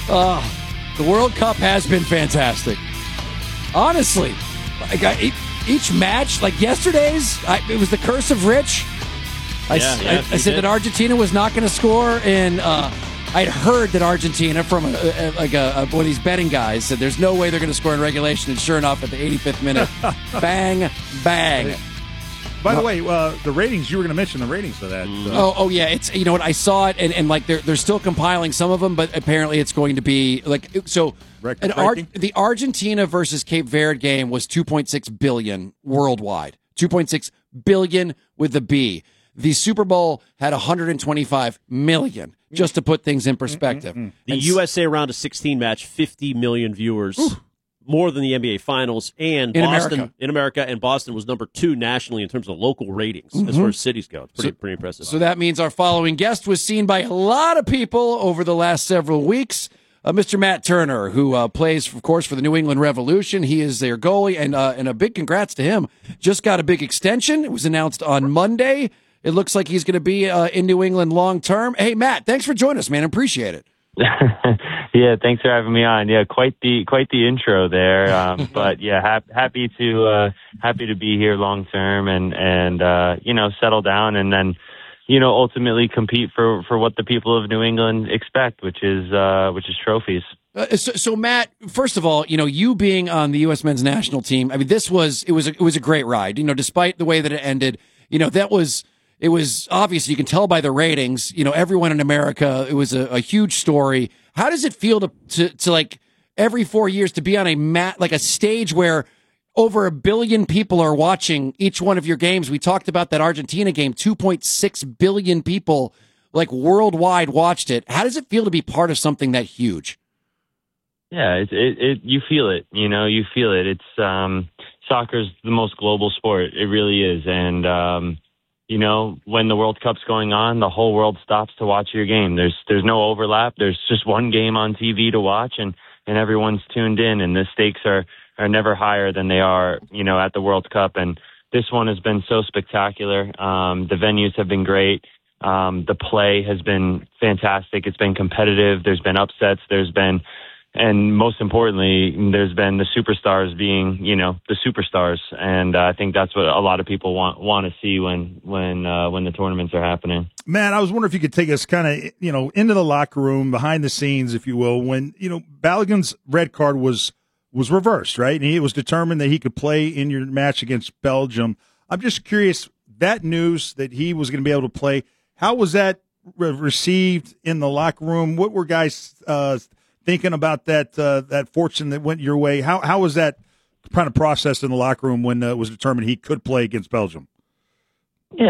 The World Cup has been fantastic. Honestly, each match, like yesterday's, it was the curse of Rich. I said that Argentina was not going to score, and I'd heard that Argentina from one of these betting guys said there's no way they're going to score in regulation, and sure enough, at the 85th minute, bang, bang. By the way, the ratings, you were going to mention the ratings of that. Oh yeah, it's, you know what, I saw it, and like they're still compiling some of them, but apparently it's going to be like, so the Argentina versus Cape Verde game was 2.6 billion worldwide, 2.6 billion with the B. The Super Bowl had 125 million, just to put things in perspective. The USA round of 16 match, 50 million viewers. Ooh. More than the NBA Finals, and Boston in America, and Boston was number 2 nationally in terms of local ratings as far as cities go. It's pretty impressive. So that means our following guest was seen by a lot of people over the last several weeks. Mr. Matt Turner, who plays, of course, for the New England Revolution. He is their goalie, and a big congrats to him. Just got a big extension. It was announced on Monday. It looks like he's going to be in New England long term. Hey, Matt, thanks for joining us, man. I appreciate it. Yeah, thanks for having me on. Yeah, quite the intro there. But yeah, happy to be here long term and settle down and then ultimately compete for what the people of New England expect, which is trophies. So Matt, first of all, you being on the U.S. men's national team, I mean, it was a great ride. Despite the way that it ended, it was obvious. You can tell by the ratings. Everyone in America. It was a huge story. How does it feel to like every 4 years to be on a stage where over 1 billion people are watching each one of your games? We talked about that Argentina game. 2.6 billion people, like worldwide, watched it. How does it feel to be part of something that huge? Yeah, you feel it. You feel it. It's soccer's the most global sport. It really is, and. When the World Cup's going on, the whole world stops to watch your game. There's no overlap. There's just one game on TV to watch, and everyone's tuned in, and the stakes are never higher than they are, at the World Cup. And this one has been so spectacular. The venues have been great. The play has been fantastic. It's been competitive. There's been upsets. And most importantly, there's been the superstars being, the superstars, and I think that's what a lot of people want to see when the tournaments are happening. Matt, I was wondering if you could take us kind of, into the locker room, behind the scenes, if you will, when Balogun's red card was reversed, right? And it was determined that he could play in your match against Belgium. I'm just curious, that news that he was going to be able to play, how was that received in the locker room? What were guys thinking about that fortune that went your way? How was that kind of processed in the locker room when it was determined he could play against Belgium? Yeah,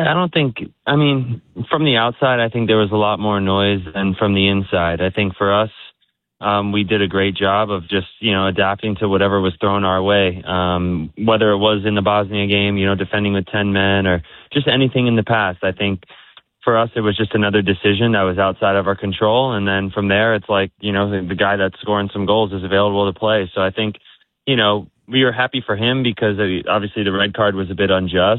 from the outside, I think there was a lot more noise than from the inside. I think for us, we did a great job of just, adapting to whatever was thrown our way, whether it was in the Bosnia game, defending with 10 men or just anything in the past. I think for us, it was just another decision that was outside of our control. And then from there, it's like, the guy that's scoring some goals is available to play. So I think, we were happy for him because obviously the red card was a bit unjust.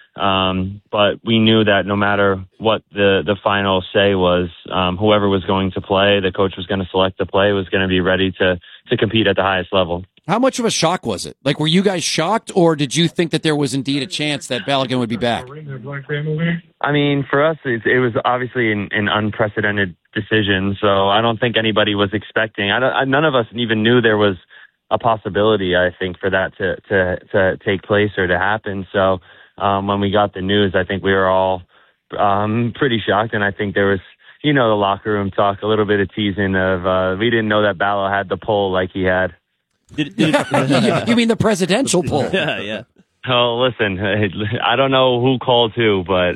But we knew that no matter what the final say was, whoever was going to play, the coach was going to select to play, was going to be ready to compete at the highest level. How much of a shock was it? Like, were you guys shocked, or did you think that there was indeed a chance that Balogun would be back? For us, it was obviously an unprecedented decision, so I don't think anybody was expecting. None of us even knew there was a possibility, I think, for that to take place or to happen. So when we got the news, I think we were all pretty shocked, and I think there was, the locker room talk, a little bit of teasing of we didn't know that Balo had the pull like he had. You mean the presidential poll? Yeah. Oh, listen, I don't know who called who, but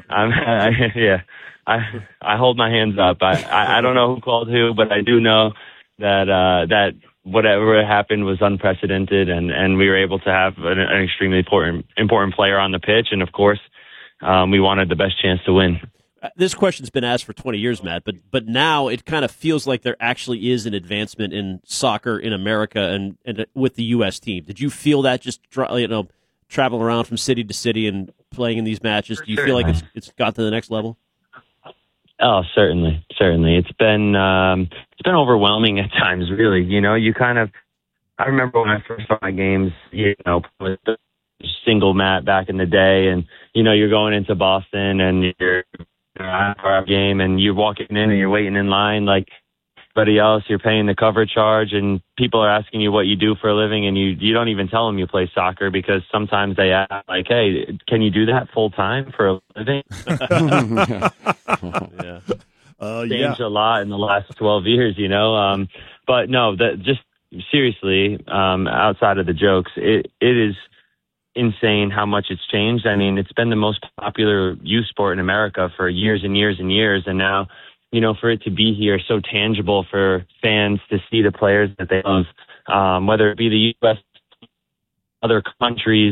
I hold my hands up. I don't know who called who, but I do know that whatever happened was unprecedented, and we were able to have an extremely important player on the pitch, and of course, we wanted the best chance to win. This question's been asked for 20 years, Matt, but now it kind of feels like there actually is an advancement in soccer in America and with the U.S. team. Did you feel that just traveling around from city to city and playing in these matches? Do you feel like it's got to the next level? Oh, certainly. It's been overwhelming at times, really. You know, I remember when I first saw my games, you know, with the single mat back in the day, and, you know, you're going into Boston and you're at our game and you're walking in and you're waiting in line like everybody else. You're paying the cover charge and people are asking you what you do for a living, and you don't even tell them you play soccer, because sometimes they ask, like, hey, can you do that full time for a living? Changed a lot in the last 12 years, you know. But no, just seriously, outside of the jokes, it is insane how much it's changed. I mean, it's been the most popular youth sport in America for years and years and years, and now, you know, for it to be here so tangible for fans to see the players that they love, whether it be the U.S., other countries.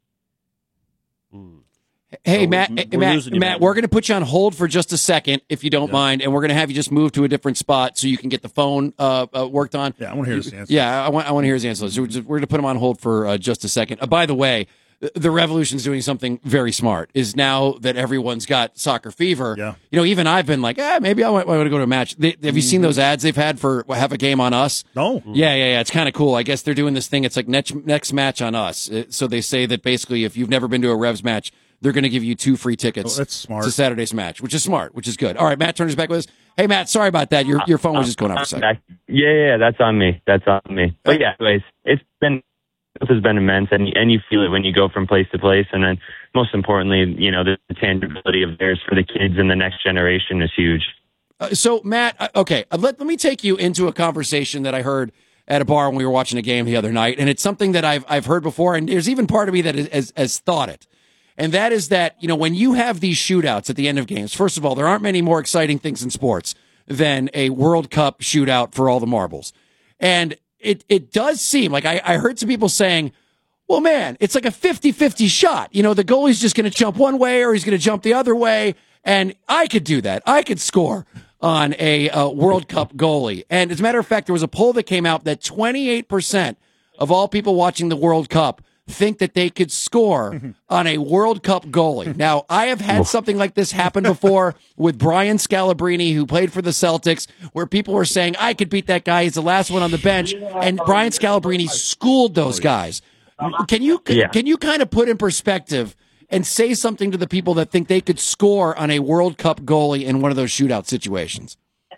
Hey, Matt, we're going to put you on hold for just a second, if you don't mind, and we're going to have you just move to a different spot so you can get the phone worked on. Yeah, I want to hear his answer. Yeah, I want to hear his answer. So we're going to put him on hold for just a second. By the way, the Revolution's doing something very smart. Is now that everyone's got soccer fever, you know, even I've been like, maybe I want to go to a match. Have you seen those ads they've had for have a game on us? No. Yeah. It's kind of cool. I guess they're doing this thing. It's like next match on us. So they say that basically if you've never been to a Revs match, they're going to give you 2 free tickets to Saturday's match, which is smart, which is good. All right, Matt Turner's back with us. Hey, Matt, sorry about that. Your phone was just going off a second. Yeah, that's on me. But yeah, anyways, it has been immense, and you feel it when you go from place to place, and then most importantly, you know, the tangibility of theirs for the kids and the next generation is huge. So, Matt, okay, let me take you into a conversation that I heard at a bar when we were watching a game the other night, and it's something that I've heard before, and there's even part of me that has thought it. And that is that, you know, when you have these shootouts at the end of games, first of all, there aren't many more exciting things in sports than a World Cup shootout for all the marbles. And it does seem like I heard some people saying, well, man, it's like a 50-50 shot. You know, the goalie's just going to jump one way or he's going to jump the other way. And I could do that. I could score on a World Cup goalie. And as a matter of fact, there was a poll that came out that 28% of all people watching the World Cup think that they could score on a World Cup goalie. Now, I have had something like this happen before with Brian Scalabrine, who played for the Celtics, where people were saying, I could beat that guy. He's the last one on the bench. And Brian Scalabrine schooled those guys. Can you kind of put in perspective and say something to the people that think they could score on a World Cup goalie in one of those shootout situations?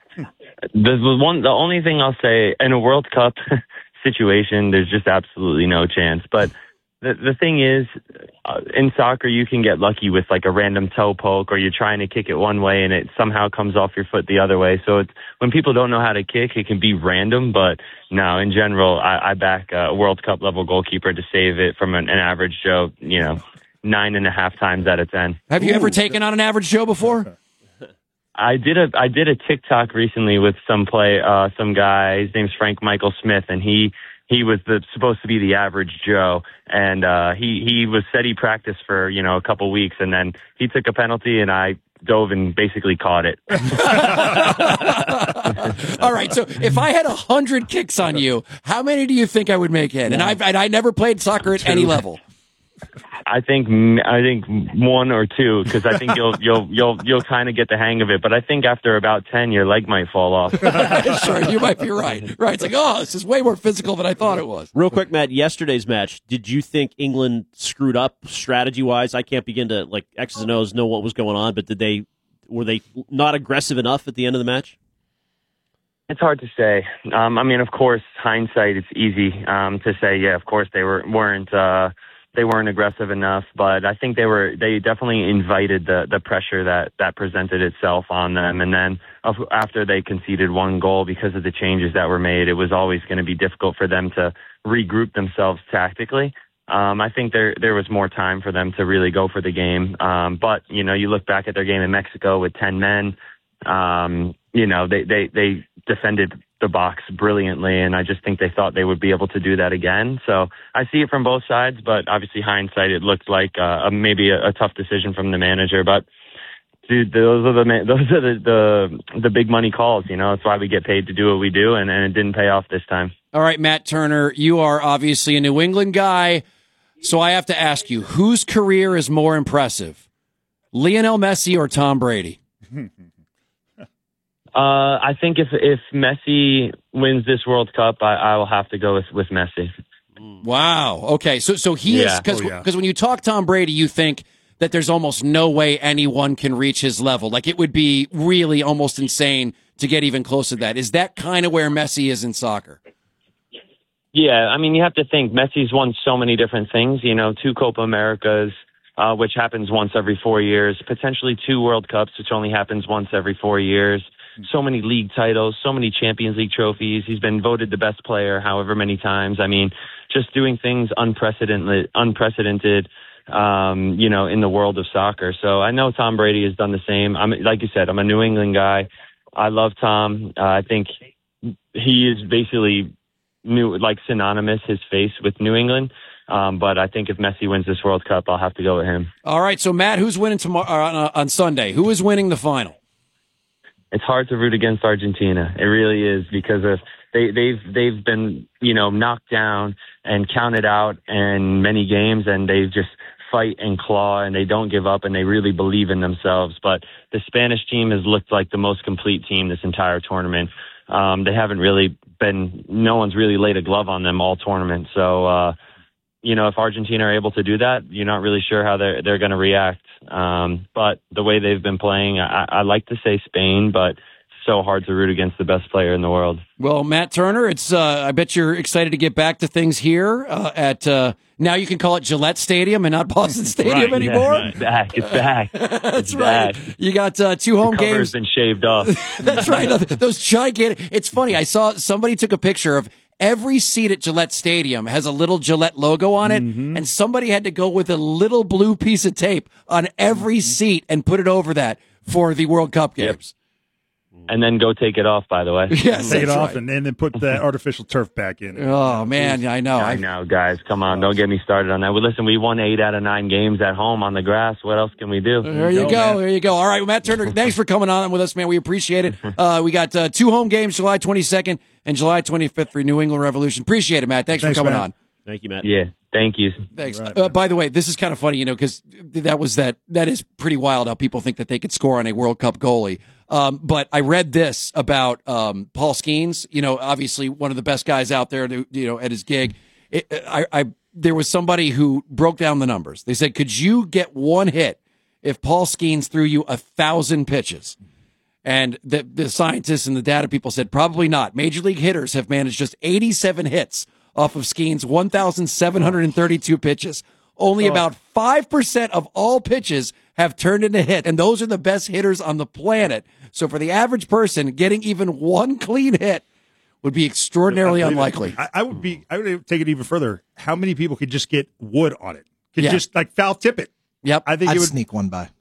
The only thing I'll say, in a World Cup situation, there's just absolutely no chance. But the thing is, in soccer, you can get lucky with like a random toe poke, or you're trying to kick it one way and it somehow comes off your foot the other way. So it's, when people don't know how to kick, it can be random. But no, in general, I back a World Cup level goalkeeper to save it from an average Joe, you know, 9.5 times out of 10. Have you ever taken on an average Joe before? I did a TikTok recently with some guy. His name's Frank Michael Smith, and he was supposed to be the average Joe, and he said he practiced for a couple weeks, and then he took a penalty, and I dove and basically caught it. All right, so if I had 100 kicks on you, how many do you think I would make in? And I never played soccer at any level. I think 1 or 2, because I think you'll kind of get the hang of it. But I think after about 10, your leg might fall off. Sure, you might be right. Right, it's like, this is way more physical than I thought it was. Real quick, Matt, yesterday's match, did you think England screwed up strategy-wise? I can't begin to, like, X's and O's know what was going on, but were they not aggressive enough at the end of the match? It's hard to say. I mean, of course, hindsight, it's easy to say, yeah, of course they weren't aggressive enough, but I think they definitely invited the pressure that presented itself on them. And then after they conceded 1 goal because of the changes that were made, it was always going to be difficult for them to regroup themselves tactically. I think there was more time for them to really go for the game. But, you look back at their game in Mexico with 10 men, they defended the box brilliantly, and I just think they thought they would be able to do that again. So I see it from both sides, but obviously hindsight, it looked like maybe a tough decision from the manager. But dude, those are the big money calls. That's why we get paid to do what we do, and it didn't pay off this time. All right, Matt Turner, you are obviously a New England guy, so I have to ask you, whose career is more impressive, Lionel Messi or Tom Brady? I think if Messi wins this World Cup, I will have to go with Messi. Wow. Okay. So he is, because when you talk Tom Brady, you think that there's almost no way anyone can reach his level. Like, it would be really almost insane to get even close to that. Is that kind of where Messi is in soccer? Yeah, I mean, you have to think Messi's won so many different things, 2 Copa Americas, which happens once every 4 years, potentially 2 World Cups, which only happens once every 4 years, so many league titles, so many Champions League trophies. He's been voted the best player however many times. I mean, just doing things unprecedented, in the world of soccer. So I know Tom Brady has done the same. Like you said, I'm a New England guy. I love Tom. I think he is basically synonymous, his face with New England. But I think if Messi wins this World Cup, I'll have to go with him. All right. So Matt, who's winning tomorrow on Sunday? Who is winning the final? It's hard to root against Argentina. It really is, because they've been, knocked down and counted out in many games, and they've just fight and claw, and they don't give up, and they really believe in themselves. But the Spanish team has looked like the most complete team this entire tournament. They haven't really no one's really laid a glove on them all tournament. So, if Argentina are able to do that, you're not really sure how they're going to react. But the way they've been playing, I like to say Spain, but it's so hard to root against the best player in the world. Well, Matt Turner, I bet you're excited to get back to things here at now you can call it Gillette Stadium and not Boston Stadium anymore. Yeah, it's back. That's right. You got 2 home the games. Cover's been shaved off. That's right. Those gigantic. It's funny. I saw somebody took a picture of every seat at Gillette Stadium has a little Gillette logo on it, and somebody had to go with a little blue piece of tape on every seat and put it over that for the World Cup games. And then go take it off, by the way. Yes, take it off right. and then put the artificial turf back in. Oh, man, I know. I know, guys. Come on, don't get me started on that. Well, listen, we won 8 out of 9 games at home on the grass. What else can we do? There you go. There you go. All right, well, Matt Turner, thanks for coming on with us, man. We appreciate it. We got 2 home games, July 22nd and July 25th for New England Revolution. Appreciate it, Matt. Thanks for coming on. Thank you, Matt. Yeah, thank you. Thanks. By the way, this is kind of funny, because that is pretty wild how people think that they could score on a World Cup goalie. But I read this about Paul Skeens, obviously one of the best guys out there, at his gig. There was somebody who broke down the numbers. They said, could you get 1 hit if Paul Skeens threw you 1,000 pitches? And the scientists and the data people said probably not. Major league hitters have managed just 87 hits off of Skeens' 1,732 pitches. Only about 5% of all pitches have turned into hit, and those are the best hitters on the planet. So for the average person, getting even 1 clean hit would be extraordinarily unlikely. I would take it even further. How many people could just get wood on it? Could just foul tip it? Yep. I think I'd it would sneak one by.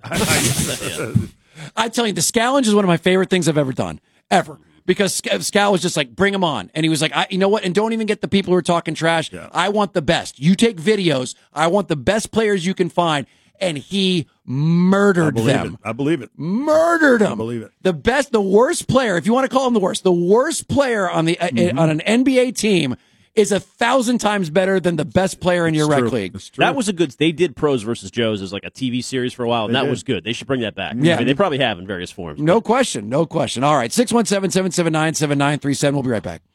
I tell you, the Scallenge is one of my favorite things I've ever done, ever. Because Scal was just like, bring him on. And he was like, you know what? And don't even get the people who are talking trash. Yeah. I want the best. You take videos. I want the best players you can find. And he murdered them. I believe it. Murdered them. I believe it. The worst player, if you want to call him the worst player on the on an NBA team is 1,000 times better than the best player in your rec league. That was a good. They did Pros versus Joes as like a TV series for a while, and that was good. They should bring that back. Yeah, I mean, they probably have in various forms. No question. All right, 617-779-7937. We'll be right back.